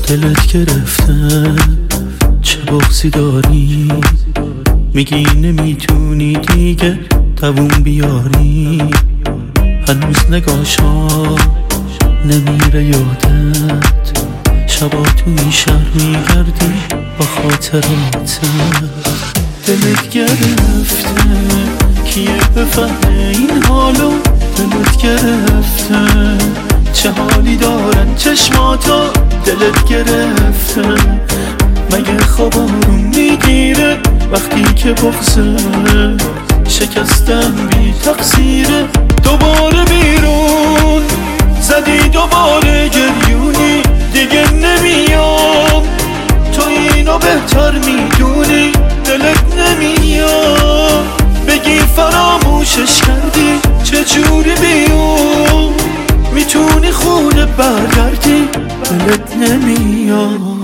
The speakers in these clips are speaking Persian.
دلت گرفته چه بغضی داری، میگی نمیتونی دیگه دووم بیاری. هنوز نگاشا نمیره یادت، شبا تو این شهر میگردی با خاطراتت. دلت گرفته کیه بفهمه این حالو، دلت گرفته چه حالی دارن چشماتا. دلت گرفته مگه خوابارون میگیره وقتی که بغضه شکستن بی تقصیره. دوباره بیرون زدی دوباره گریونی، دیگه نمیام تو اینو بهتر میدونی. دلت نمیام بگی فراموشش کردی، چجوری بیام میتونی خونه برگردی. دلت نمیام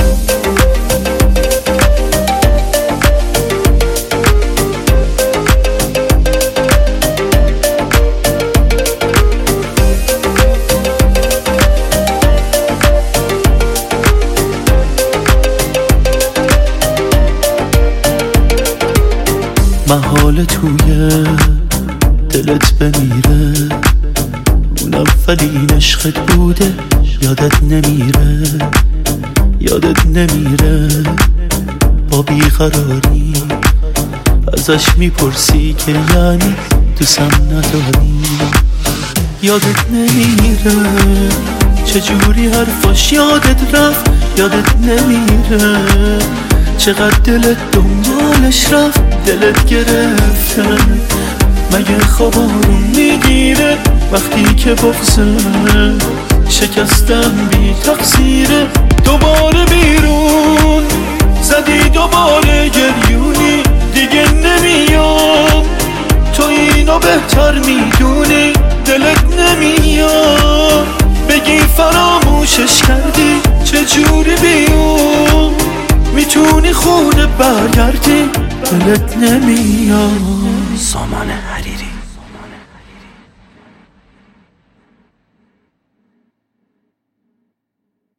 محال توی دلت بمیره، اون اولین عشقت بوده یادت نمیره. یادت نمیره با بیقراری ازش میپرسی که یعنی دوستم نداری. یادت نمیره چجوری حرفاش یادت رفت. یادت نمیره چقدر دلت دنبالش رفت. دلت گرفته مگه خوابارون میگیره وقتی که بغضه شکستن بی تقصیره. دوباره بیرون زدی دوباره گریونی، دیگه نمیام تو اینو بهتر میدونی. دلت نمیام بگی فراموشش کردی، چجوری بیام میتونی خونه برگردی. دلت نمیاد. سامان هری